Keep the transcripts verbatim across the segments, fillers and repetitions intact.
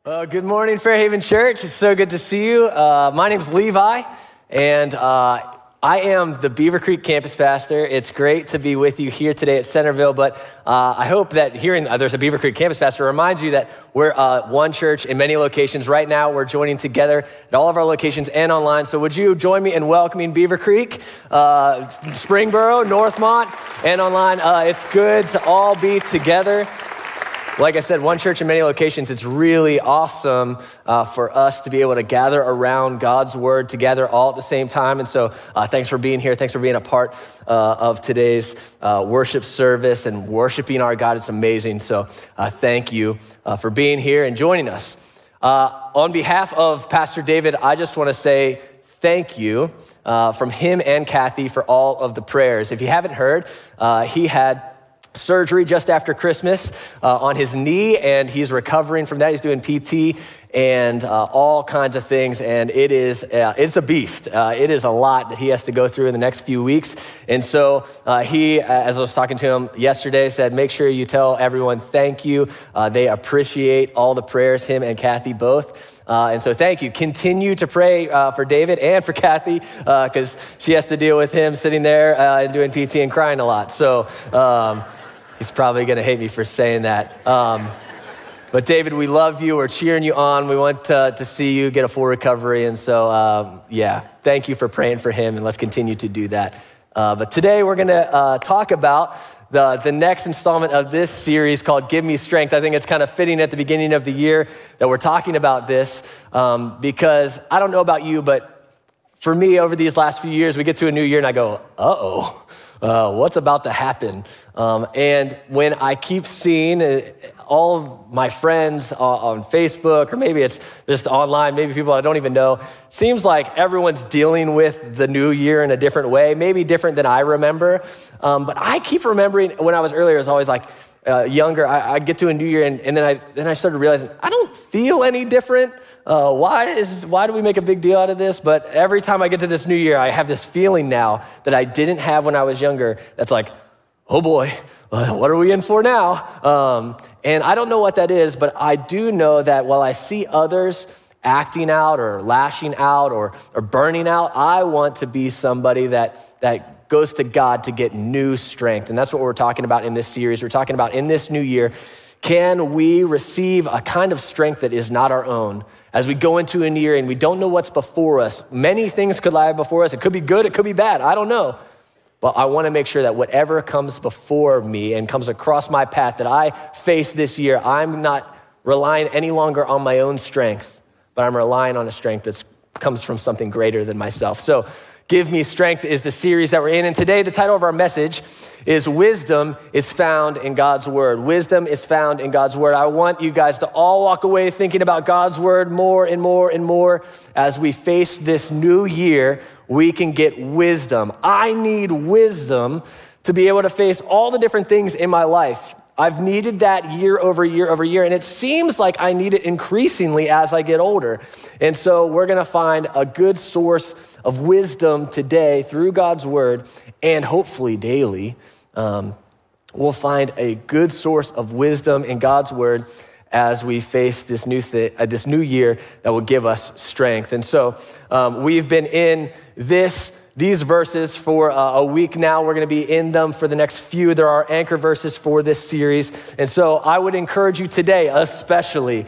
Uh, good morning, Fairhaven Church. It's so good to see you. Uh, my name's Levi, and uh, I am the Beaver Creek campus pastor. It's great to be with you here today at Centerville, but uh, I hope that hearing uh, there's a Beaver Creek campus pastor reminds you that we're uh, one church in many locations. Right now, we're joining together at all of our locations and online. So would you join me in welcoming Beaver Creek, uh, Springboro, Northmont, and online? Uh, it's good to all be together. Like I said, one church in many locations. It's really awesome uh, for us to be able to gather around God's word together all at the same time. And so uh, thanks for being here. Thanks for being a part uh, of today's uh, worship service and worshiping our God. It's amazing. So uh, thank you uh, for being here and joining us. Uh, on behalf of Pastor David, I just want to say thank you uh, from him and Kathy for all of the prayers. If you haven't heard, uh, he had surgery just after Christmas uh, on his knee, and he's recovering from that. He's doing P T and uh, all kinds of things, and it is uh, it's a beast. Uh, it is a lot that he has to go through in the next few weeks. And so uh, he, as I was talking to him yesterday, said, make sure you tell everyone thank you. Uh, they appreciate all the prayers, him and Kathy both. Uh, and so thank you. Continue to pray uh, for David and for Kathy, because uh, she has to deal with him sitting there uh, and doing P T and crying a lot. So um, he's probably going to hate me for saying that. Um, but David, we love you. We're cheering you on. We want uh, to see you get a full recovery. And so, um, yeah, thank you for praying for him, and let's continue to do that. Uh, but today we're going to uh, talk about the, the next installment of this series called Give Me Strength. I think it's kind of fitting at the beginning of the year that we're talking about this um, because I don't know about you, but for me, over these last few years, we get to a new year and I go, uh-oh. Uh, what's about to happen? Um, and when I keep seeing uh, all of my friends uh, on Facebook, or maybe it's just online, maybe people I don't even know, seems like everyone's dealing with the new year in a different way, maybe different than I remember. Um, but I keep remembering when I was earlier, it was always like uh, younger, I, I'd get to a new year and, and then I then I started realizing I don't feel any different. Uh, why is why do we make a big deal out of this? But every time I get to this new year, I have this feeling now that I didn't have when I was younger. That's like, oh boy, what are we in for now? Um, and I don't know what that is, but I do know that while I see others acting out or lashing out or, or burning out, I want to be somebody that that goes to God to get new strength. And that's what we're talking about in this series. We're talking about in this new year, can we receive a kind of strength that is not our own? As we go into a new year and we don't know what's before us, many things could lie before us. It could be good, it could be bad, I don't know. But I wanna make sure that whatever comes before me and comes across my path that I face this year, I'm not relying any longer on my own strength, but I'm relying on a strength that comes from something greater than myself. So Give Me Strength is the series that we're in. And today, the title of our message is Wisdom is Found in God's Word. Wisdom is found in God's Word. I want you guys to all walk away thinking about God's Word more and more and more. As we face this new year, we can get wisdom. I need wisdom to be able to face all the different things in my life. I've needed that year over year over year, and it seems like I need it increasingly as I get older. And so we're gonna find a good source of wisdom today through God's word, and hopefully daily, um, we'll find a good source of wisdom in God's word as we face this new th- uh, this new year that will give us strength. And so um, we've been in this These verses for uh, a week now. We're going to be in them for the next few. There are anchor verses for this series. And so I would encourage you today, especially,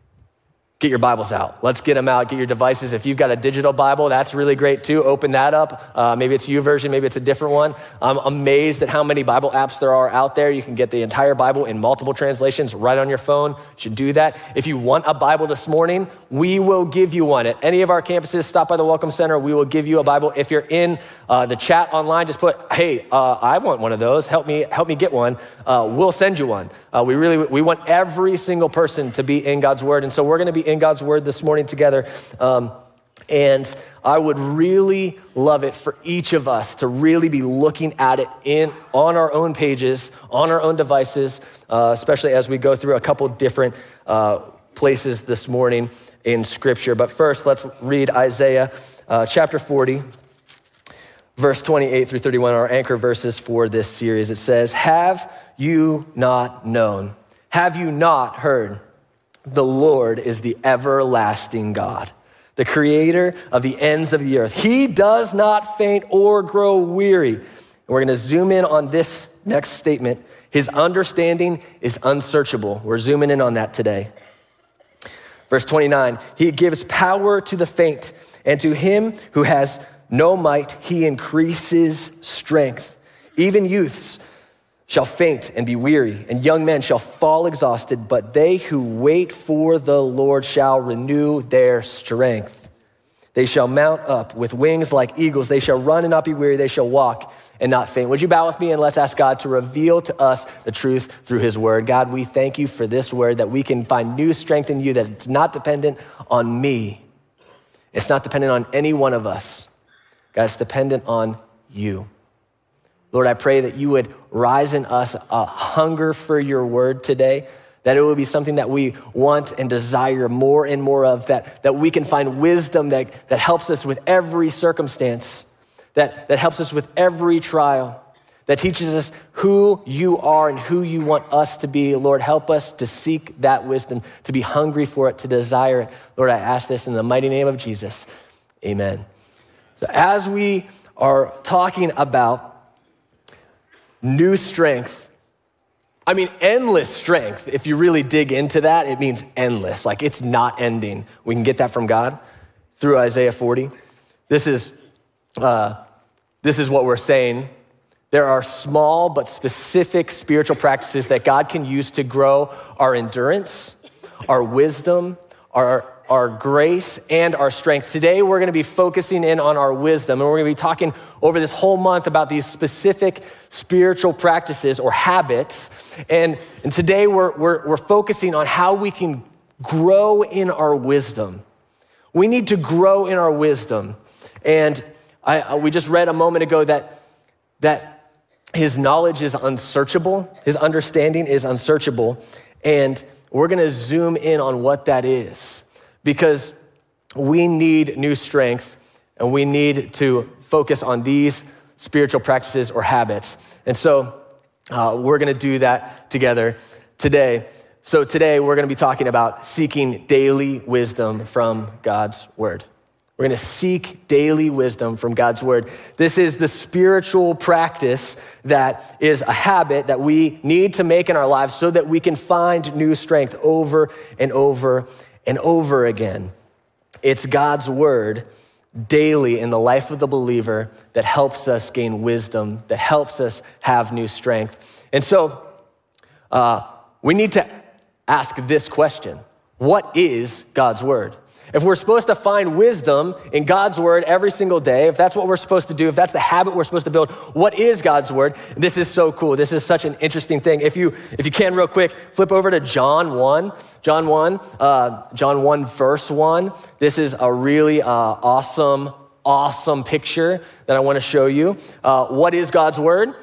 get your Bibles out. Let's get them out. Get your devices. If you've got a digital Bible, that's really great too. Open that up. Uh, maybe it's YouVersion. Maybe it's a different one. I'm amazed at how many Bible apps there are out there. You can get the entire Bible in multiple translations right on your phone. You should do that. If you want a Bible this morning, we will give you one. At any of our campuses, stop by the Welcome Center. We will give you a Bible. If you're in uh, the chat online, just put, hey, uh, I want one of those. Help me, help me get one. Uh, we'll send you one. Uh, we really, we want every single person to be in God's word. And so we're going to be in God's word this morning together. Um, and I would really love it for each of us to really be looking at it in on our own pages, on our own devices, uh, especially as we go through a couple different uh, places this morning in scripture. But first, let's read Isaiah uh, chapter forty, verse twenty-eight through thirty-one, our anchor verses for this series. It says, have you not known? Have you not heard? the Lord is the everlasting God, the creator of the ends of the earth. He does not faint or grow weary. And we're gonna zoom in on this next statement. His understanding is unsearchable. We're zooming in on that today. Verse twenty-nine, he gives power to the faint, and to him who has no might, he increases strength. Even youths shall faint and be weary, and young men shall fall exhausted, but they who wait for the Lord shall renew their strength. They shall mount up with wings like eagles. They shall run and not be weary. They shall walk and not faint. Would you bow with me and let's ask God to reveal to us the truth through his word. God, we thank you for this word, that we can find new strength in you, that it's not dependent on me. It's not dependent on any one of us. God, it's dependent on you. Lord, I pray that you would rise in us a hunger for your word today, that it would be something that we want and desire more and more of, that, that we can find wisdom that, that helps us with every circumstance, that, that helps us with every trial, that teaches us who you are and who you want us to be. Lord, help us to seek that wisdom, to be hungry for it, to desire it. Lord, I ask this in the mighty name of Jesus. Amen. So as we are talking about new strength, I mean, endless strength. If you really dig into that, it means endless, like it's not ending. We can get that from God through Isaiah forty. This is, uh, this is what we're saying. There are small but specific spiritual practices that God can use to grow our endurance, our wisdom, our our grace, and our strength. Today, we're gonna be focusing in on our wisdom, and we're gonna be talking over this whole month about these specific spiritual practices or habits. And, and today, we're, we're, we're focusing on how we can grow in our wisdom. We need to grow in our wisdom. And I, we just read a moment ago that, that his knowledge is unsearchable, his understanding is unsearchable, and we're gonna zoom in on what that is. Because we need new strength and we need to focus on these spiritual practices or habits. And so uh, we're gonna do that together today. So today we're gonna be talking about seeking daily wisdom from God's word. We're gonna seek daily wisdom from God's word. This is the spiritual practice that is a habit that we need to make in our lives so that we can find new strength over and over and over again. It's God's word daily in the life of the believer that helps us gain wisdom, that helps us have new strength. And so uh, we need to ask this question: what is God's word? If we're supposed to find wisdom in God's word every single day, if that's what we're supposed to do, if that's the habit we're supposed to build, what is God's word? This is so cool. This is such an interesting thing. If you if you can real quick, flip over to John one. John one, uh, John one verse one. This is a really uh, awesome, awesome picture that I want to show you. Uh, what is God's word?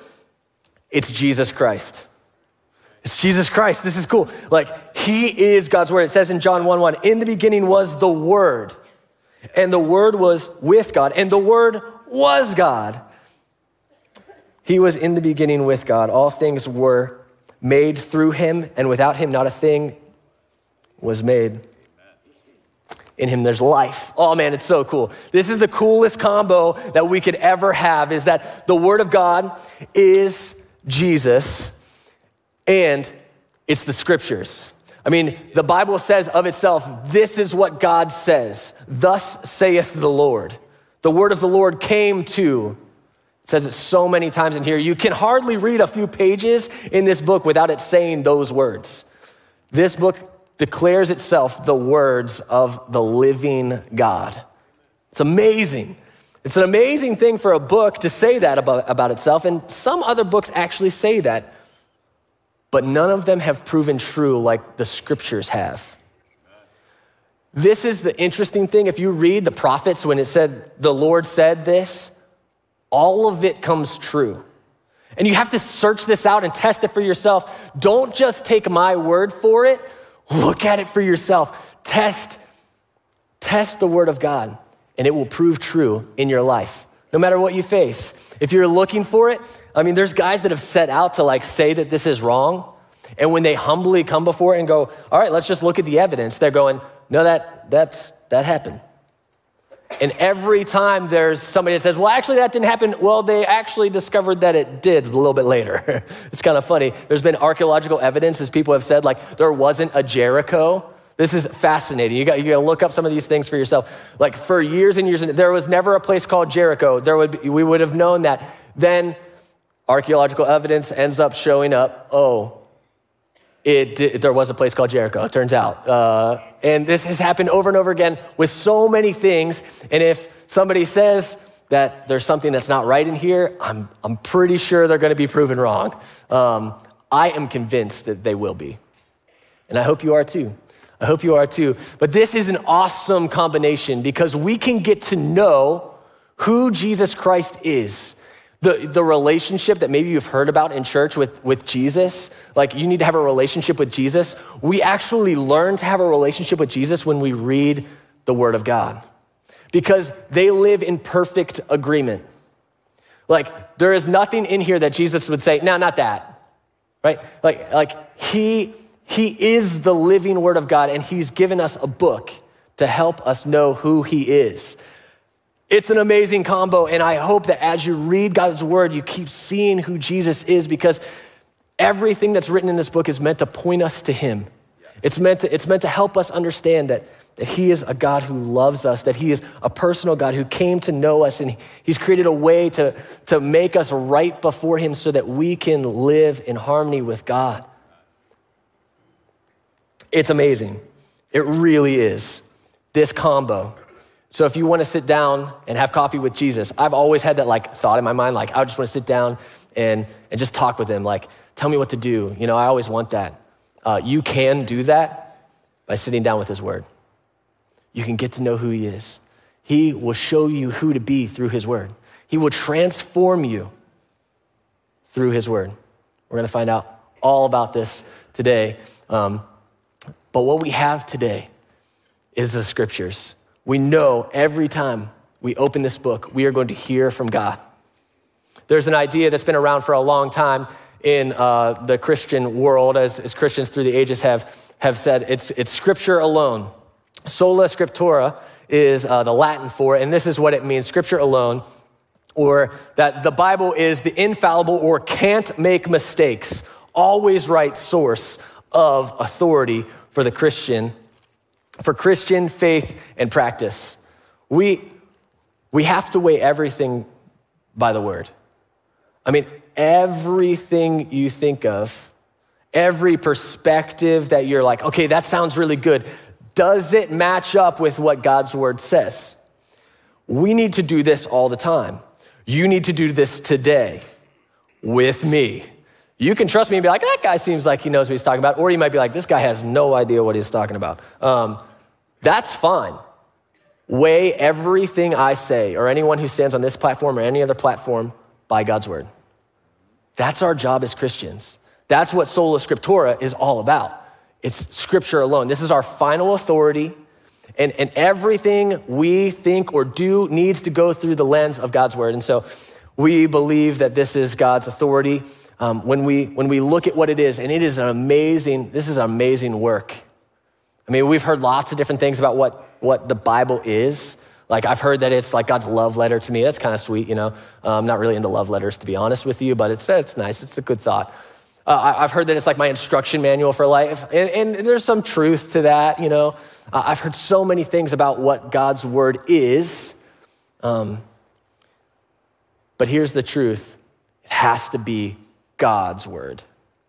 It's Jesus Christ. It's Jesus Christ. This is cool. Like, he is God's word. It says in John one one, in the beginning was the word, and the word was with God, and the word was God. He was in the beginning with God. All things were made through him, and without him, not a thing was made. In him, there's life. Oh man, it's so cool. This is the coolest combo that we could ever have, is that the word of God is Jesus, and it's the scriptures. I mean, the Bible says of itself, this is what God says. Thus saith the Lord. The word of the Lord came to. It says it so many times in here. You can hardly read a few pages in this book without it saying those words. This book declares itself the words of the living God. It's amazing. It's an amazing thing for a book to say that about, about itself, and some other books actually say that. But none of them have proven true like the scriptures have. This is the interesting thing. If you read the prophets, when it said, the Lord said this, all of it comes true. And you have to search this out and test it for yourself. Don't just take my word for it. Look at it for yourself. Test, test the word of God, and it will prove true in your life, no matter what you face. If you're looking for it, I mean, there's guys that have set out to like say that this is wrong, And when they humbly come before it and go, all right, let's just look at the evidence, they're going, no, that that's that happened. And every time there's somebody that says, well, actually that didn't happen, well, they actually discovered that it did a little bit later. It's kind of funny. There's been archaeological evidence, as people have said, like there wasn't a Jericho. This is fascinating. You got, you got to look up some of these things for yourself. Like for years and years, there was never a place called Jericho. There would be, we would have known that. Then archaeological evidence ends up showing up, oh, It, it, there was a place called Jericho, it turns out. Uh, and this has happened over and over again with so many things. And if somebody says that there's something that's not right in here, I'm, I'm pretty sure they're going to be proven wrong. Um, I am convinced that they will be. And I hope you are too. I hope you are too. But this is an awesome combination because we can get to know who Jesus Christ is. The, the relationship that maybe you've heard about in church with, with Jesus, like you need to have a relationship with Jesus. We actually learn to have a relationship with Jesus when we read the Word of God because they live in perfect agreement. Like there is nothing in here that Jesus would say, no, not that, right? Like, like he, he is the living Word of God and he's given us a book to help us know who he is. It's an amazing combo, and I hope that as you read God's word, you keep seeing who Jesus is because everything that's written in this book is meant to point us to him. It's meant to, it's meant to help us understand that, that he is a God who loves us, that he is a personal God who came to know us, and he's created a way to, to make us right before him so that we can live in harmony with God. It's amazing. It really is, this combo. So if you want to sit down and have coffee with Jesus, I've always had that like thought in my mind, like I just want to sit down and, and just talk with him, like tell me what to do. You know, I always want that. Uh, you can do that by sitting down with his word. You can get to know who he is. He will show you who to be through his word. He will transform you through his word. We're going to find out all about this today. Um, but what we have today is the scriptures. We know every time we open this book, we are going to hear from God. There's an idea that's been around for a long time in uh, the Christian world, as, as Christians through the ages have, have said, it's, it's scripture alone. Sola scriptura is uh, the Latin for it, and this is what it means, scripture alone, or that the Bible is the infallible or can't make mistakes, always right source of authority for the Christian For Christian faith and practice. We, we have to weigh everything by the word. I mean, everything you think of, every perspective that you're like, okay, that sounds really good. Does it match up with what God's word says? We need to do this all the time. You need to do this today with me. You can trust me and be like, that guy seems like he knows what he's talking about. Or you might be like, this guy has no idea what he's talking about. Um, that's fine. Weigh everything I say or anyone who stands on this platform or any other platform by God's word. That's our job as Christians. That's what Sola Scriptura is all about. It's scripture alone. This is our final authority, and, and everything we think or do needs to go through the lens of God's word. And so we believe that this is God's authority. Um, when we when we look at what it is, and it is an amazing, this is an amazing work. I mean, we've heard lots of different things about what, what the Bible is. Like I've heard that it's like God's love letter to me. That's kind of sweet, you know. Uh, I'm not really into love letters, to be honest with you, but it's it's nice. It's a good thought. Uh, I, I've heard that it's like my instruction manual for life, and, and there's some truth to that, you know. Uh, I've heard so many things about what God's word is, um, but here's the truth. It has to be God's word.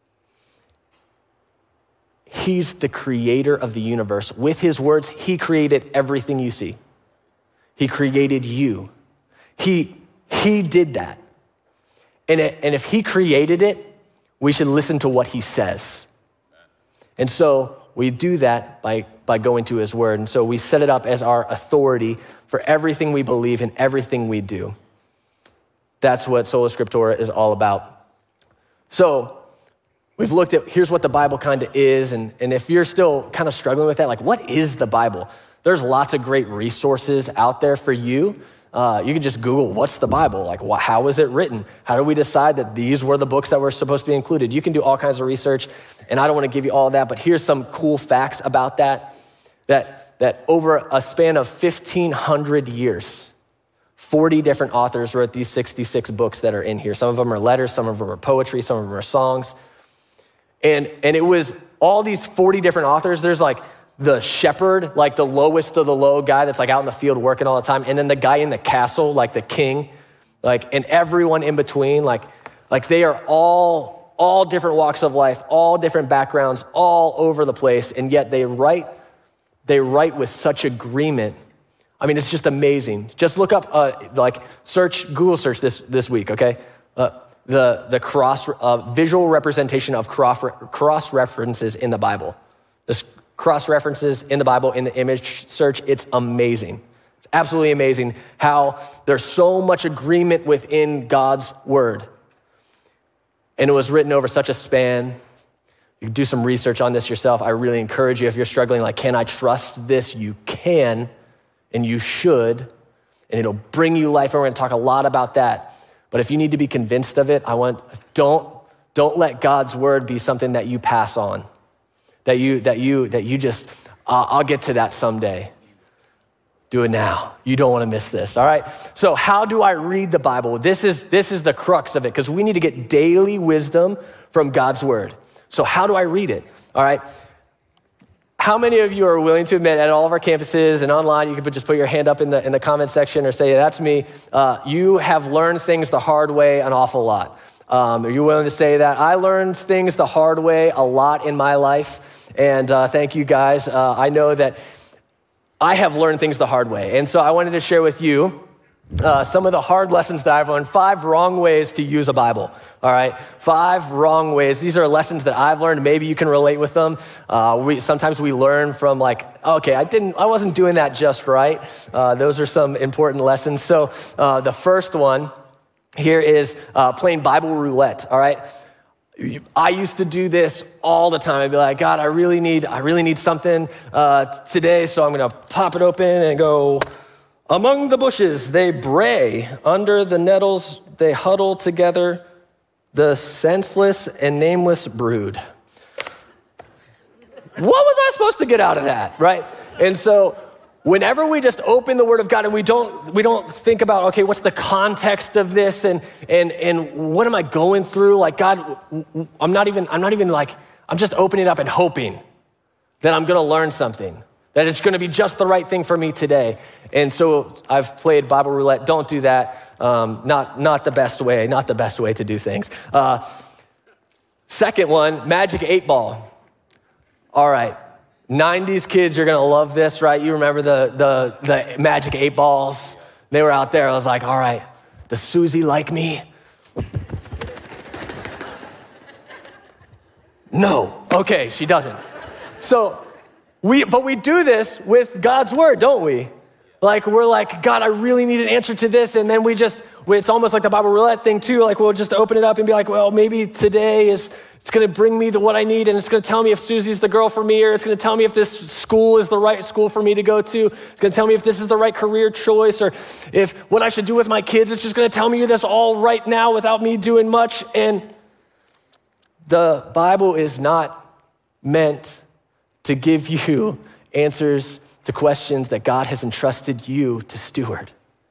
He's the creator of the universe. With his words, he created everything you see. He created you. He, he did that. And, it, and if he created it, we should listen to what he says. And so we do that by, by going to his word. And so we set it up as our authority for everything we believe and everything we do. That's what Sola Scriptura is all about. So we've looked at, here's what the Bible kind of is. And, and if you're still kind of struggling with that, like what is the Bible? There's lots of great resources out there for you. Uh, you can just Google, what's the Bible? Like, wh- how was it written? How do we decide that these were the books that were supposed to be included? You can do all kinds of research, and I don't want to give you all of that, but here's some cool facts about that, that, that over a span of fifteen hundred years, forty different authors wrote these sixty-six books that are in here. Some of them are letters, some of them are poetry, some of them are songs. And, and it was all these forty different authors. There's like the shepherd, like the lowest of the low guy that's like out in the field working all the time. And then the guy in the castle, like the king, like, and everyone in between, like, like they are all, all different walks of life, all different backgrounds, all over the place. And yet they write, they write with such agreement. I mean, it's just amazing. Just look up, uh, like search, Google search this, this week, okay? Uh, the, the cross, uh, visual representation of cross, cross references in the Bible. This cross references in the Bible, in the image search, it's amazing. It's absolutely amazing how there's so much agreement within God's word. And it was written over such a span. You can do some research on this yourself. I really encourage you, if you're struggling, like, can I trust this? You can, and you should, and it'll bring you life. And we're gonna talk a lot about that. But if you need to be convinced of it, I want, don't, don't let God's word be something that you pass on. That you, that you, that you just, uh, I'll get to that someday. Do it now. You don't want to miss this, all right? So how do I read the Bible? This is, this is the crux of it, because we need to get daily wisdom from God's word. So how do I read it, all right? How many of you are willing to admit at all of our campuses and online, you could just put your hand up in the, in the comment section or say, yeah, that's me. Uh, you have learned things the hard way an awful lot. Um, are you willing to say that? I learned things the hard way a lot in my life. And uh, thank you guys. Uh, I know that I have learned things the hard way. And so I wanted to share with you uh, some of the hard lessons that I've learned, five wrong ways to use a Bible, all right? Five wrong ways. These are lessons that I've learned. Maybe you can relate with them. Uh, we Sometimes we learn from like, okay, I didn't, I wasn't doing that just right. Uh, those are some important lessons. So uh, the first one here is uh, playing Bible roulette, all right? I used to do this all the time. I'd be like, God, I really need, I really need something uh, today, so I'm gonna pop it open and go, among the bushes they bray, under the nettles they huddle together, the senseless and nameless brood. What was I supposed to get out of that, right? And so whenever we just open the Word of God and we don't we don't think about, okay, what's the context of this and and and what am I going through? Like, God, I'm not even I'm not even like I'm just opening it up and hoping that I'm going to learn something, that it's going to be just the right thing for me today. And so I've played Bible roulette. Don't do that. Um, not not the best way. Not the best way to do things. Uh, second one, magic eight ball. All right. nineties kids, you're gonna love this, right? You remember the, the, the magic eight balls? They were out there. I was like, all right, does Susie like me? No. Okay, she doesn't. So we, but we do this with God's word, don't we? Like, we're like, God, I really need an answer to this. And then we just, it's almost like the Bible roulette thing too. Like, we'll just open it up and be like, well, maybe today is, it's gonna bring me the, what I need, and it's gonna tell me if Susie's the girl for me, or it's gonna tell me if this school is the right school for me to go to. It's gonna tell me if this is the right career choice, or if what I should do with my kids. It's just gonna tell me this all right now without me doing much. And the Bible is not meant to give you answers to questions that God has entrusted you to steward.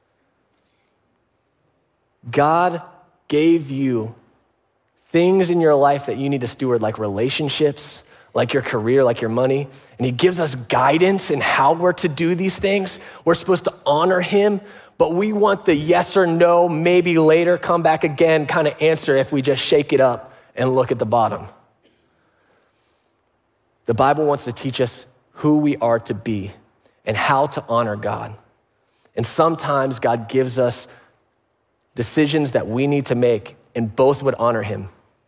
God gave you things in your life that you need to steward, like relationships, like your career, like your money. And he gives us guidance in how we're to do these things. We're supposed to honor him, but we want the yes or no, maybe later, come back again kind of answer if we just shake it up and look at the bottom. The Bible wants to teach us who we are to be and how to honor God. And sometimes God gives us decisions that we need to make, and both would honor him.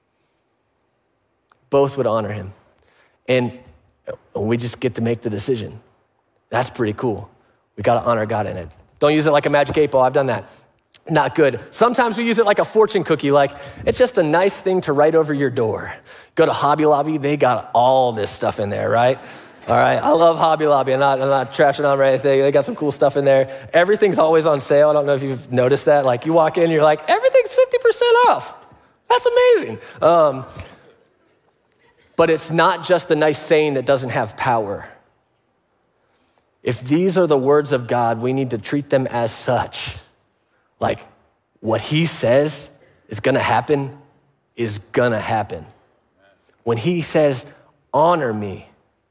Both would honor him. And we just get to make the decision. That's pretty cool. We gotta honor God in it. Don't use it like a magic eight ball. I've done that. Not good. Sometimes we use it like a fortune cookie, like it's just a nice thing to write over your door. Go to Hobby Lobby, they got all this stuff in there, right? All right, I love Hobby Lobby. I'm not, I'm not trashing on or anything. They got some cool stuff in there. Everything's always on sale. I don't know if you've noticed that. Like you walk in, you're like, everything's fifty percent off. That's amazing. Um, but it's not just a nice saying that doesn't have power. If these are the words of God, we need to treat them as such. Like what he says is gonna happen is gonna happen. When he says, honor me,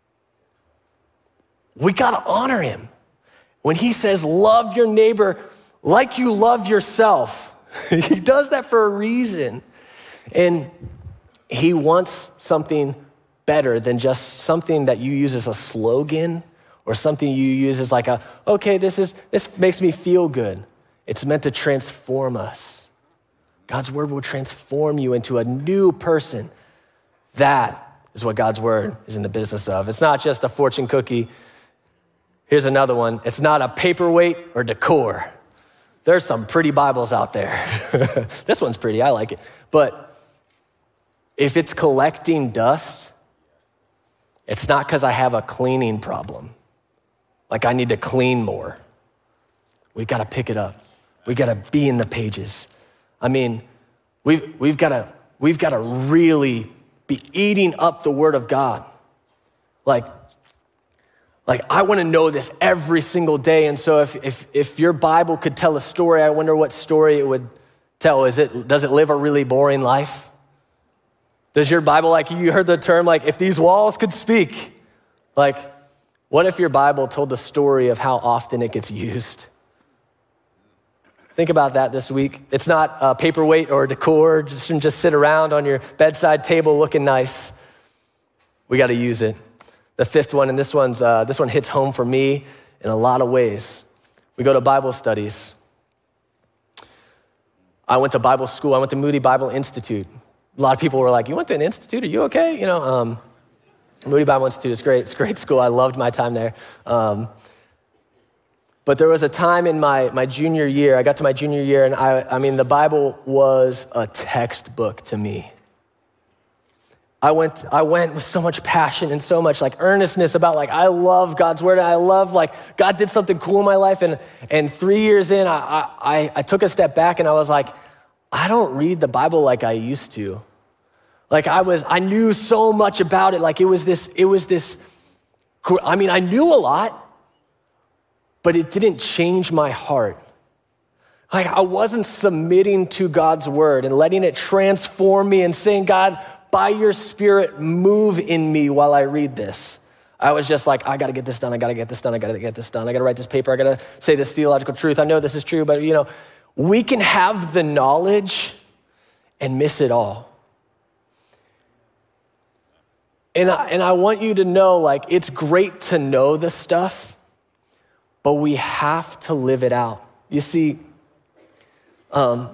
we gotta honor him. When he says, love your neighbor like you love yourself, he does that for a reason. And he wants something better than just something that you use as a slogan or something you use as like a, okay, this is this makes me feel good. It's meant to transform us. God's word will transform you into a new person. That is what God's word is in the business of. It's not just a fortune cookie. Here's another one. It's not a paperweight or decor. There's some pretty Bibles out there. This one's pretty, I like it. But if it's collecting dust, it's not because I have a cleaning problem. Like I need to clean more. We've got to pick it up. We've got to be in the pages. I mean, we've, we've got to, we've got to really be eating up the word of God. Like, like I want to know this every single day. And so if, if, if your Bible could tell a story, I wonder what story it would tell. Is it, does it live a really boring life? Does your Bible, like you heard the term, like if these walls could speak, like what if your Bible told the story of how often it gets used? Think about that this week. It's not a paperweight or decor. It shouldn't just sit around on your bedside table looking nice. We got to use it. The fifth one, and this one's uh, this one hits home for me in a lot of ways. We go to Bible studies. I went to Bible school. I went to Moody Bible Institute. A lot of people were like, you went to an institute? Are you okay? You know, um, Moody Bible Institute is great. It's a great school. I loved my time there. Um, but there was a time in my, my junior year, I got to my junior year, and I, I mean, the Bible was a textbook to me. I went, I went with so much passion and so much like earnestness about like, I love God's word. And I love like, God did something cool in my life. And, and three years in, I, I, I took a step back and I was like, I don't read the Bible like I used to. Like I was, I knew so much about it. Like it was this, it was this, I mean, I knew a lot, but it didn't change my heart. Like I wasn't submitting to God's word and letting it transform me and saying, God, by your spirit, move in me while I read this. I was just like, I gotta get this done, I gotta get this done, I gotta get this done, I gotta write this paper, I gotta say this theological truth. I know this is true, but you know, we can have the knowledge and miss it all. And I, and I want you to know, like, it's great to know this stuff, but we have to live it out. You see, um,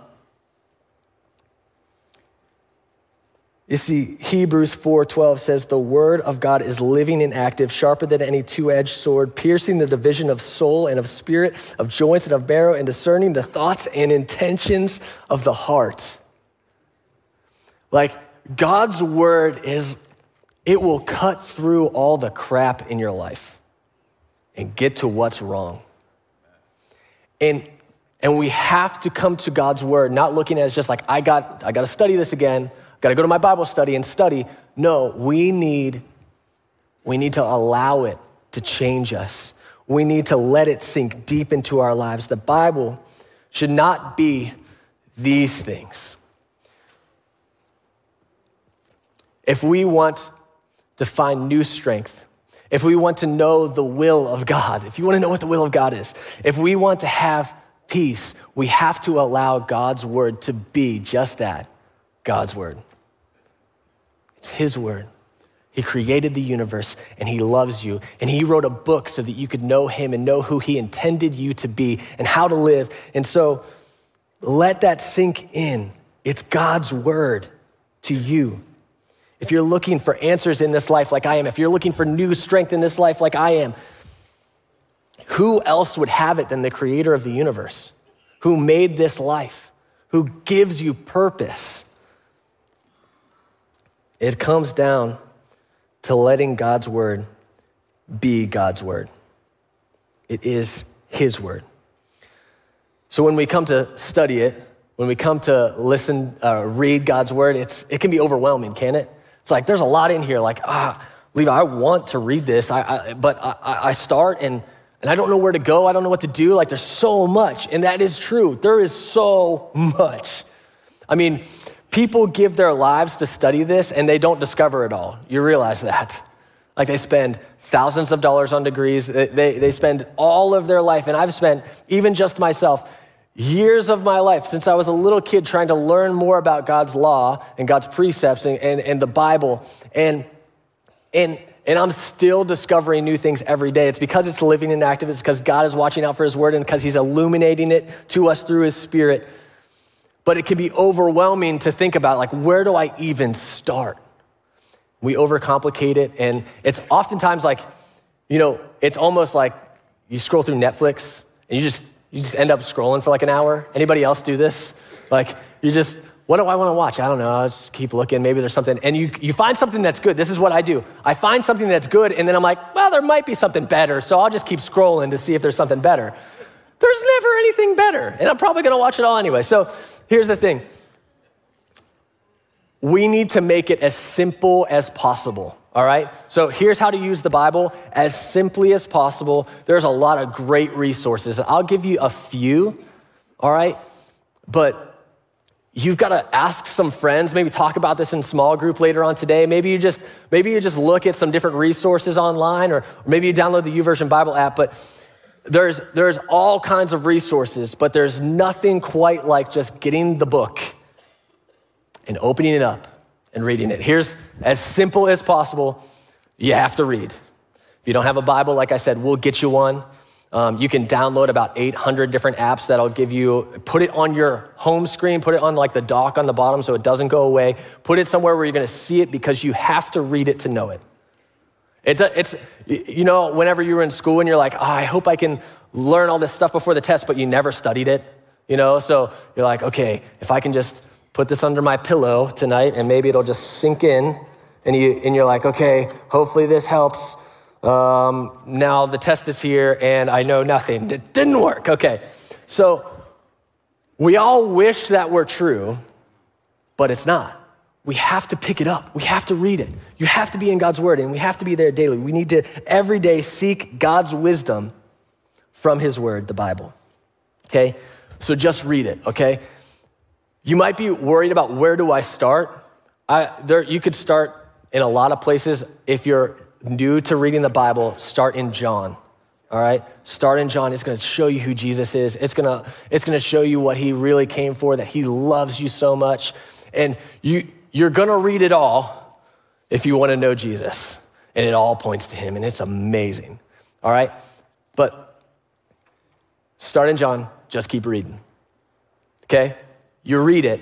You see, Hebrews four twelve says, the word of God is living and active, sharper than any two-edged sword, piercing the division of soul and of spirit, of joints and of marrow, and discerning the thoughts and intentions of the heart. Like, God's word is, it will cut through all the crap in your life and get to what's wrong. And, and we have to come to God's word, not looking at it as just like, I got, I got to study this again. Got to go to my Bible study and study. No, we need, we need to allow it to change us. We need to let it sink deep into our lives. The Bible should not be these things. If we want to find new strength, if we want to know the will of God, if you want to know what the will of God is, if we want to have peace, we have to allow God's word to be just that, God's word. It's his word. He created the universe and he loves you. And he wrote a book so that you could know him and know who he intended you to be and how to live. And so let that sink in. It's God's word to you. If you're looking for answers in this life like I am, if you're looking for new strength in this life like I am, who else would have it than the creator of the universe, who made this life, who gives you purpose? It comes down to letting God's word be God's word. It is his word. So when we come to study it, when we come to listen, uh, read God's word, it's it can be overwhelming, can it? It's like there's a lot in here. Like, ah, Levi, I want to read this, I, I, but I, I start and and I don't know where to go. I don't know what to do. Like, there's so much, and that is true. There is so much. I mean, people give their lives to study this, and they don't discover it all. You realize that? Like, they spend thousands of dollars on degrees. They they, they spend all of their life, and I've spent even just myself. Years of my life since I was a little kid trying to learn more about God's law and God's precepts and, and, and the Bible. And, and, and I'm still discovering new things every day. It's because it's living and active. It's because God is watching out for his word and because he's illuminating it to us through his spirit. But it can be overwhelming to think about, like, where do I even start? We overcomplicate it. And it's oftentimes like, you know, it's almost like you scroll through Netflix and you just You just end up scrolling for like an hour. Anybody else do this? Like, you just, what do I want to watch? I don't know. I'll just keep looking. Maybe there's something. And you, you find something that's good. This is what I do. I find something that's good, and then I'm like, well, there might be something better, so I'll just keep scrolling to see if there's something better. There's never anything better, and I'm probably going to watch it all anyway. So here's the thing. We need to make it as simple as possible. All right, so here's how to use the Bible as simply as possible. There's a lot of great resources. I'll give you a few, all right? But you've got to ask some friends, maybe talk about this in small group later on today. Maybe you just maybe you just look at some different resources online, or maybe you download the YouVersion Bible app. But there's there's all kinds of resources, but there's nothing quite like just getting the book and opening it up and reading it. Here's as simple as possible. You have to read. If you don't have a Bible, like I said, we'll get you one. Um, you can download about eight hundred different apps that'll give you, put it on your home screen, put it on like the dock on the bottom so it doesn't go away. Put it somewhere where you're gonna see it because you have to read it to know it. It it's, you know, whenever you were in school and you're like, oh, I hope I can learn all this stuff before the test, but you never studied it, you know? So you're like, okay, if I can just put this under my pillow tonight and maybe it'll just sink in, and, you, and you're like, okay, hopefully this helps. Um, now the test is here and I know nothing. It didn't work. Okay, so we all wish that were true, but it's not. We have to pick it up. We have to read it. You have to be in God's word, and we have to be there daily. We need to every day seek God's wisdom from his word, the Bible. Okay, so just read it, okay? You might be worried about where do I start? I, there, you could start in a lot of places. If you're new to reading the Bible, start in John, all right? Start in John. It's gonna show you who Jesus is. It's gonna, it's gonna show you what he really came for, that he loves you so much. And you, you're gonna read it all if you wanna know Jesus. And it all points to him, and it's amazing, all right? But start in John, just keep reading, okay? You read it,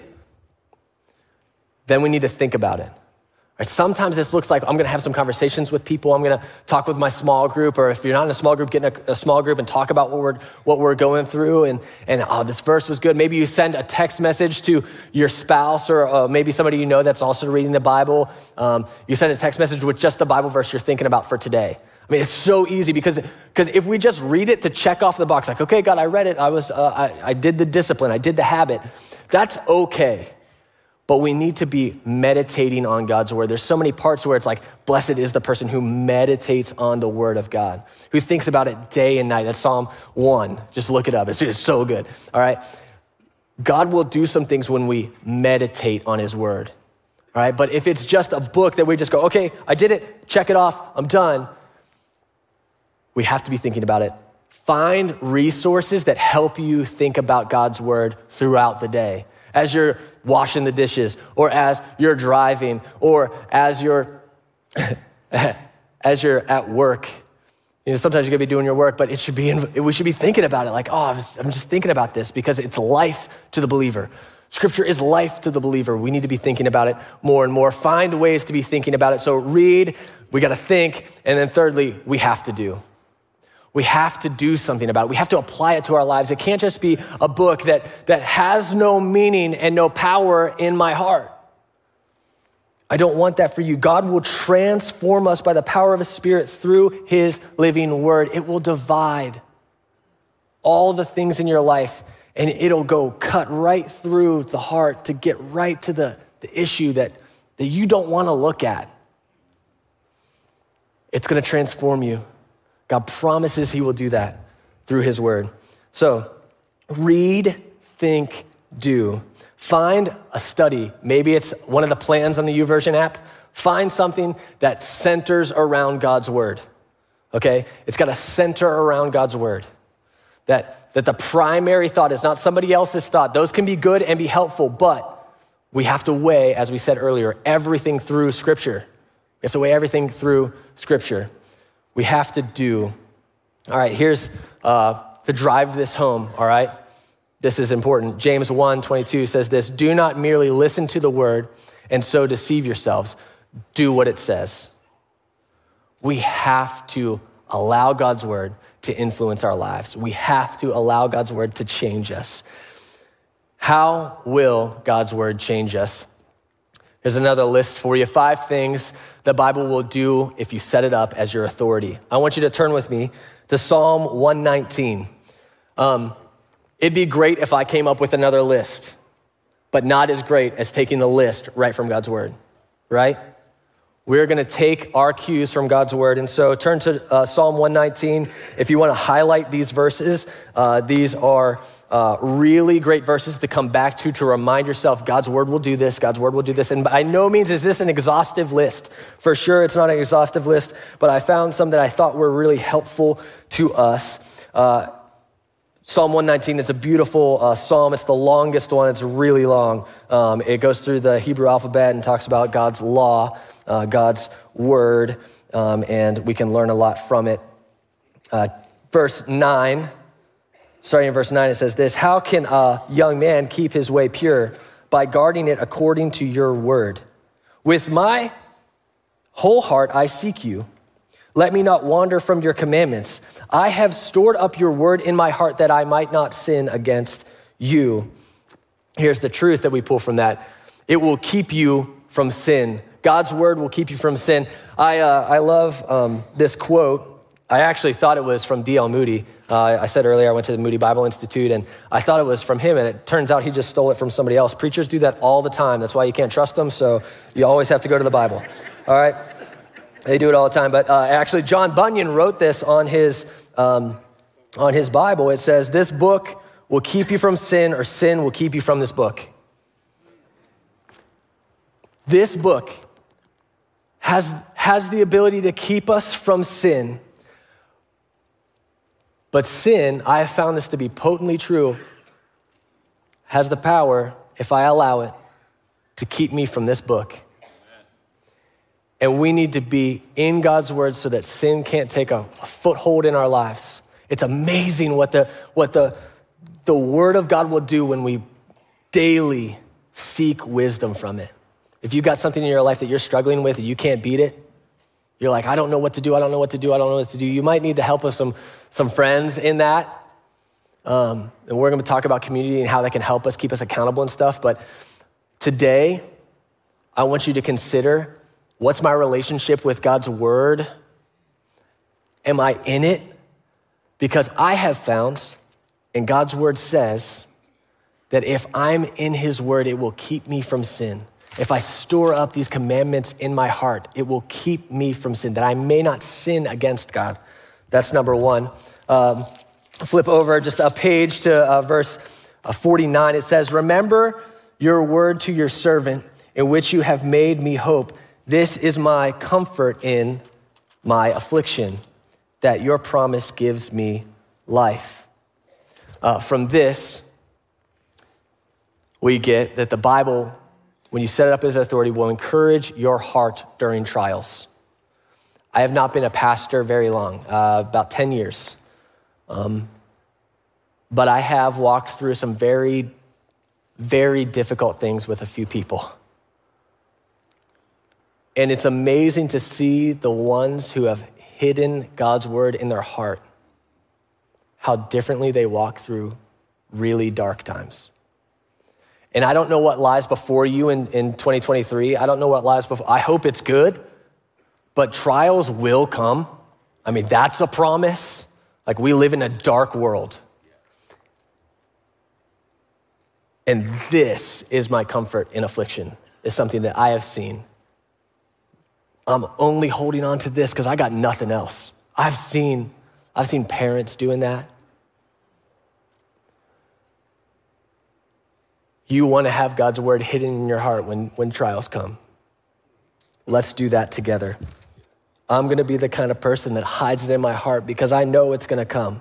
then we need to think about it. Right? Sometimes this looks like I'm gonna have some conversations with people. I'm gonna talk with my small group, or if you're not in a small group, get in a, a small group and talk about what we're what we're going through. And, and oh, this verse was good. Maybe you send a text message to your spouse, or uh, maybe somebody you know that's also reading the Bible. Um, you send a text message with just the Bible verse you're thinking about for today. I mean, it's so easy because because if we just read it to check off the box, like, okay, God, I read it. I was uh, I, I did the discipline. I did the habit. That's okay. But we need to be meditating on God's word. There's so many parts where it's like, blessed is the person who meditates on the word of God, who thinks about it day and night. That's Psalm one. Just look it up. It's, it's so good, all right? God will do some things when we meditate on his word, all right? But if it's just a book that we just go, okay, I did it, check it off, I'm done, we have to be thinking about it. Find resources that help you think about God's word throughout the day. As you're washing the dishes, or as you're driving, or as you're as you're at work. You know, sometimes you're gonna be doing your work, but it should be in, we should be thinking about it. Like, oh, I was, I'm just thinking about this because it's life to the believer. Scripture is life to the believer. We need to be thinking about it more and more. Find ways to be thinking about it. So read, we got to think, and then thirdly, we have to do. We have to do something about it. We have to apply it to our lives. It can't just be a book that, that has no meaning and no power in my heart. I don't want that for you. God will transform us by the power of his Spirit through his living word. It will divide all the things in your life, and it'll go cut right through the heart to get right to the, the issue that, that you don't want to look at. It's going to transform you. God promises he will do that through his word. So read, think, do. Find a study. Maybe it's one of the plans on the YouVersion app. Find something that centers around God's word, okay? It's got to center around God's word. That, that the primary thought is not somebody else's thought. Those can be good and be helpful, but we have to weigh, as we said earlier, everything through Scripture. We have to weigh everything through Scripture. We have to do. All right, here's uh, to drive this home, all right? This is important. James one twenty-two says this, do not merely listen to the word and so deceive yourselves. Do what it says. We have to allow God's word to influence our lives. We have to allow God's word to change us. How will God's word change us? Here's another list for you. Five things the Bible will do if you set it up as your authority. I want you to turn with me to Psalm one nineteen. Um, It'd be great if I came up with another list, but not as great as taking the list right from God's word, right? We're gonna take our cues from God's word. And so turn to uh, Psalm one nineteen. If you wanna highlight these verses, uh, these are uh, really great verses to come back to, to remind yourself God's word will do this, God's word will do this. And by no means is this an exhaustive list. For sure, it's not an exhaustive list, but I found some that I thought were really helpful to us. Uh, Psalm one nineteen is a beautiful uh, psalm. It's the longest one. It's really long. Um, it goes through the Hebrew alphabet and talks about God's law, uh, God's word, um, and we can learn a lot from it. Uh, verse nine, starting in verse nine, it says this, how can a young man keep his way pure? By guarding it according to your word. With my whole heart I seek you. Let me not wander from your commandments. I have stored up your word in my heart that I might not sin against you. Here's the truth that we pull from that. It will keep you from sin. God's word will keep you from sin. I uh, I love um, this quote. I actually thought it was from D L Moody. Uh, I said earlier I went to the Moody Bible Institute and I thought it was from him, and it turns out he just stole it from somebody else. Preachers do that all the time. That's why you can't trust them, so you always have to go to the Bible. All right? They do it all the time, but uh, actually John Bunyan wrote this on his, um, on his Bible. It says, this book will keep you from sin, or sin will keep you from this book. This book has, has the ability to keep us from sin, but sin, I have found this to be potently true, has the power, if I allow it, to keep me from this book. And we need to be in God's word so that sin can't take a, a foothold in our lives. It's amazing what the what the, the word of God will do when we daily seek wisdom from it. If you've got something in your life that you're struggling with and you can't beat it, you're like, I don't know what to do, I don't know what to do, I don't know what to do. You might need the help of some, some friends in that. Um, and we're gonna talk about community and how that can help us, keep us accountable and stuff. But today, I want you to consider, what's my relationship with God's word? Am I in it? Because I have found, and God's word says, that if I'm in his word, it will keep me from sin. If I store up these commandments in my heart, it will keep me from sin, that I may not sin against God. That's number one. Um, flip over just a page to uh, verse forty-nine. It says, remember your word to your servant, in which you have made me hope. This is my comfort in my affliction, that your promise gives me life. Uh, from this, we get that the Bible, when you set it up as authority, will encourage your heart during trials. I have not been a pastor very long, uh, about ten years. Um, but I have walked through some very, very difficult things with a few people. And it's amazing to see the ones who have hidden God's word in their heart, how differently they walk through really dark times. And I don't know what lies before you in, in twenty twenty-three. I don't know what lies before. I hope it's good, but trials will come. I mean, that's a promise. Like, we live in a dark world. And this is my comfort in affliction, is something that I have seen. I'm only holding on to this because I got nothing else. I've seen, I've seen parents doing that. You want to have God's word hidden in your heart when, when trials come. Let's do that together. I'm going to be the kind of person that hides it in my heart because I know it's going to come.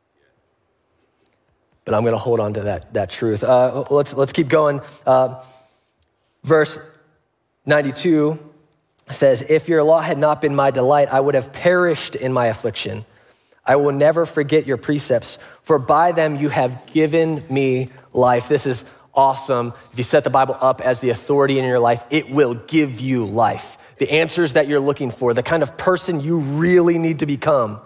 But I'm going to hold on to that, that truth. Uh, let's, let's keep going. Uh, verse ninety-two says, if your law had not been my delight, I would have perished in my affliction. I will never forget your precepts, for by them you have given me life. This is awesome. If you set the Bible up as the authority in your life, it will give you life. The answers that you're looking for, the kind of person you really need to become,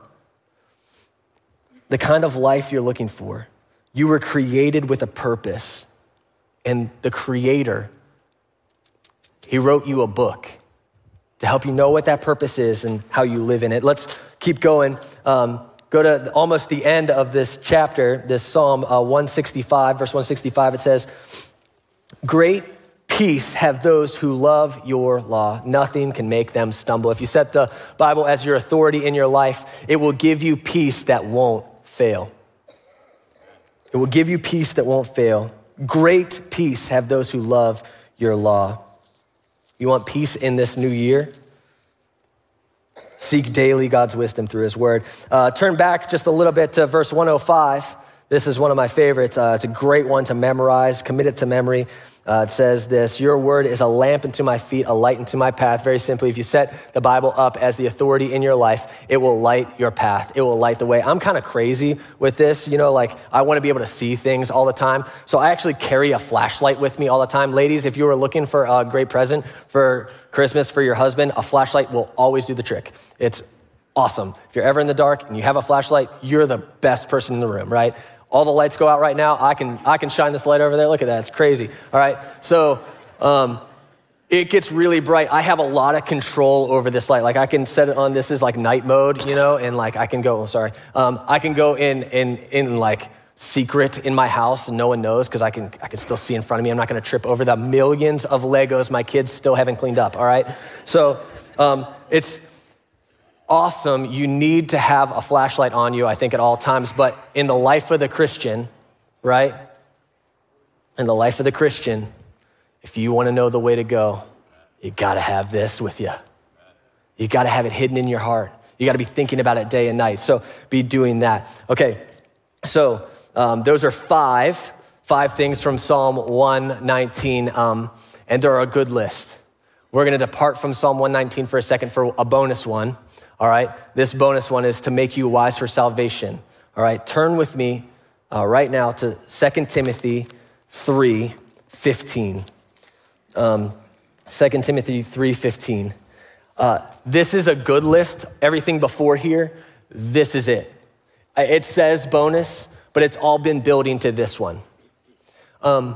the kind of life you're looking for. You were created with a purpose, and the Creator, he wrote you a book to help you know what that purpose is and how you live in it. Let's keep going. Um, go to almost the end of this chapter, this Psalm uh, one sixty-five, verse one sixty-five. It says, great peace have those who love your law. Nothing can make them stumble. If you set the Bible as your authority in your life, it will give you peace that won't fail. It will give you peace that won't fail. Great peace have those who love your law. You want peace in this new year? Seek daily God's wisdom through his word. Uh, turn back just a little bit to verse one oh five. This is one of my favorites. Uh, it's a great one to memorize, commit it to memory. Uh, it says this, your word is a lamp unto my feet, a light unto my path. Very simply, if you set the Bible up as the authority in your life, it will light your path. It will light the way. I'm kind of crazy with this, you know, like I want to be able to see things all the time. So I actually carry a flashlight with me all the time. Ladies, if you were looking for a great present for Christmas for your husband, a flashlight will always do the trick. It's awesome. If you're ever in the dark and you have a flashlight, you're the best person in the room, right? All the lights go out right now. I can I can shine this light over there. Look at that, it's crazy. All right, so um, it gets really bright. I have a lot of control over this light. Like I can set it on, this is like night mode, you know, and like I can go, oh, sorry. Um, I can go in, in, in like secret in my house and no one knows because I can, I can still see in front of me. I'm not gonna trip over the millions of Legos my kids still haven't cleaned up, all right? So um, it's, awesome. You need to have a flashlight on you, I think, at all times. But in the life of the Christian, right? In the life of the Christian, if you want to know the way to go, you got to have this with you. You got to have it hidden in your heart. You got to be thinking about it day and night. So be doing that. Okay, so um, those are five, five things from Psalm one nineteen, um, and they're a good list. We're going to depart from Psalm one nineteen for a second for a bonus one. All right, this bonus one is to make you wise for salvation. All right, turn with me uh, right now to Second Timothy three fifteen. Um, Second Timothy three fifteen. Uh, this is a good list. Everything before here, this is it. It says bonus, but it's all been building to this one. Um,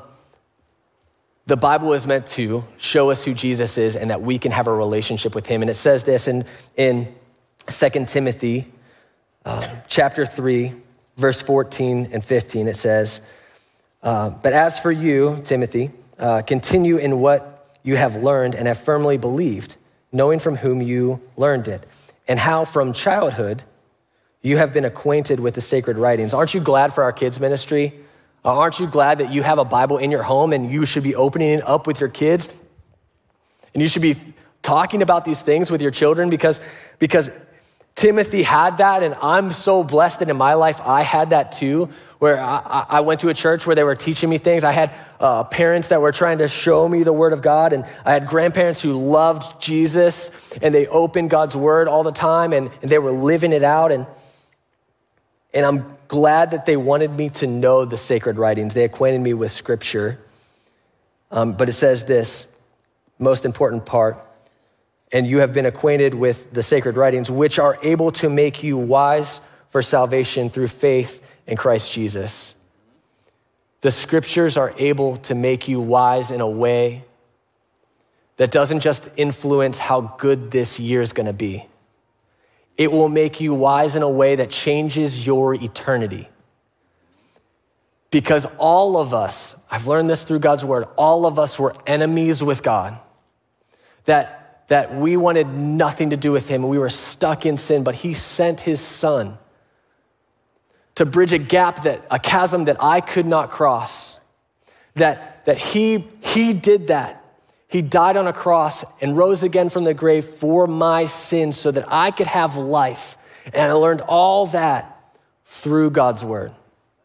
the Bible is meant to show us who Jesus is and that we can have a relationship with him. And it says this in, in Second Timothy uh, chapter three, verse fourteen and fifteen, it says, uh, but as for you, Timothy, uh, continue in what you have learned and have firmly believed, knowing from whom you learned it, and how from childhood you have been acquainted with the sacred writings. Aren't you glad for our kids ministry? Uh, aren't you glad that you have a Bible in your home and you should be opening it up with your kids? And you should be talking about these things with your children because, because Timothy had that, and I'm so blessed that in my life I had that too, where I, I went to a church where they were teaching me things. I had uh, parents that were trying to show me the word of God, and I had grandparents who loved Jesus, and they opened God's word all the time, and, and they were living it out, and, and I'm glad that they wanted me to know the sacred writings. They acquainted me with scripture, um, but it says this, most important part, and you have been acquainted with the sacred writings, which are able to make you wise for salvation through faith in Christ Jesus. The scriptures are able to make you wise in a way that doesn't just influence how good this year is going to be. It will make you wise in a way that changes your eternity. Because all of us, I've learned this through God's word, all of us were enemies with God. That, that we wanted nothing to do with him. We were stuck in sin, but he sent his son to bridge a gap, that a chasm that I could not cross. That, that he, he did that. He died on a cross and rose again from the grave for my sins so that I could have life. And I learned all that through God's word.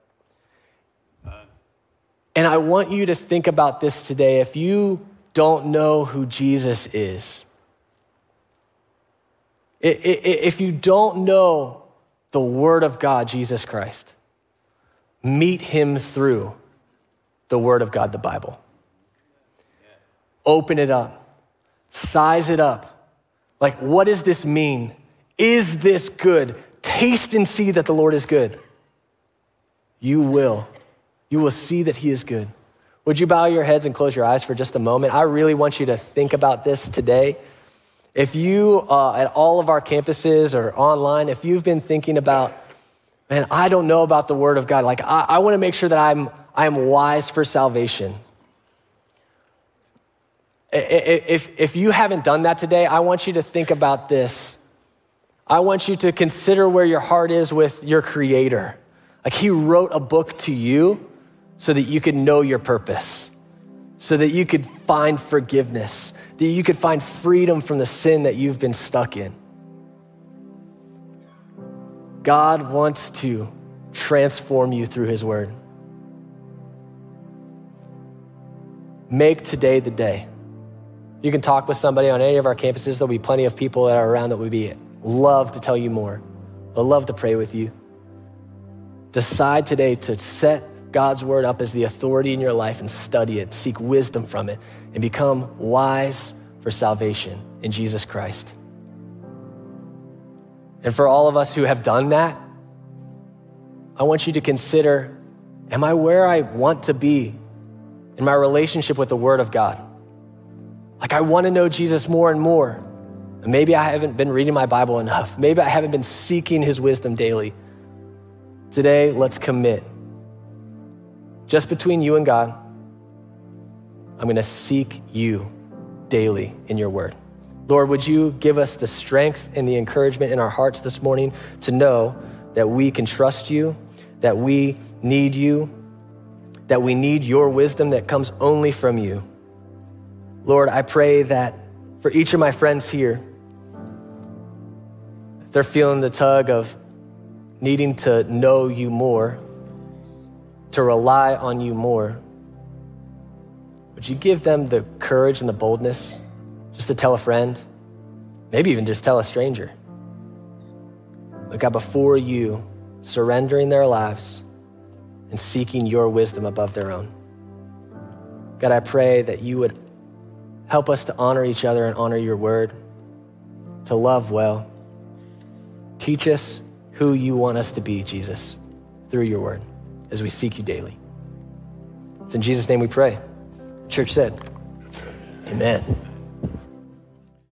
And I want you to think about this today. If you don't know who Jesus is, if you don't know the word of God, Jesus Christ, meet him through the word of God, the Bible. Open it up, size it up. Like, what does this mean? Is this good? Taste and see that the Lord is good. You will. You will see that he is good. Would you bow your heads and close your eyes for just a moment? I really want you to think about this today. If you, uh, at all of our campuses or online, if you've been thinking about, man, I don't know about the word of God. Like, I, I want to make sure that I'm, I'm wise for salvation. If, if you haven't done that today, I want you to think about this. I want you to consider where your heart is with your Creator. Like, he wrote a book to you so that you could know your purpose, so that you could find forgiveness, that you could find freedom from the sin that you've been stuck in. God wants to transform you through his word. Make today the day. You can talk with somebody on any of our campuses. There'll be plenty of people that are around that would be love to tell you more. They'll love to pray with you. Decide today to set God's word up as the authority in your life and study it, seek wisdom from it, and become wise for salvation in Jesus Christ. And for all of us who have done that, I want you to consider, am I where I want to be in my relationship with the word of God? Like, I want to know Jesus more and more. And maybe I haven't been reading my Bible enough. Maybe I haven't been seeking his wisdom daily. Today, let's commit. Just between you and God, I'm going to seek you daily in your word. Lord, would you give us the strength and the encouragement in our hearts this morning to know that we can trust you, that we need you, that we need your wisdom that comes only from you. Lord, I pray that for each of my friends here, if they're feeling the tug of needing to know you more, to rely on you more, would you give them the courage and the boldness just to tell a friend, maybe even just tell a stranger? But God, before you, surrendering their lives and seeking your wisdom above their own. God, I pray that you would help us to honor each other and honor your word, to love well. Teach us who you want us to be, Jesus, through your word as we seek you daily. It's in Jesus' name we pray. The church said, amen.